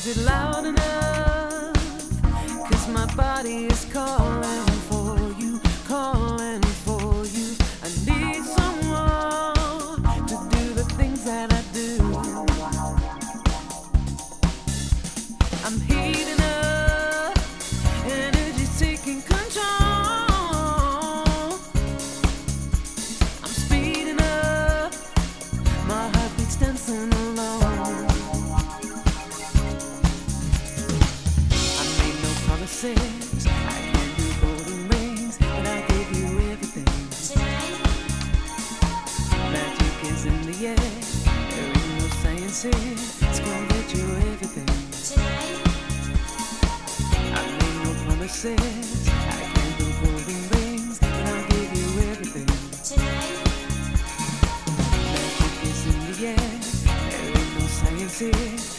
it loud enough? 'Cause my body is calling for you, calling for you. I need someone to do the things that I do. I'm heating up, energy's taking control. I'm speeding up, my heartbeat's dancing alone. I made no promises, I can't do golden rings, but I gave you everything. Tonight, magic is in the air, there is no science here, it's gonna get you everything. Tonight, I made no promises, I can't do golden rings, but I gave you everything. Tonight, magic is in the air, there is no science here.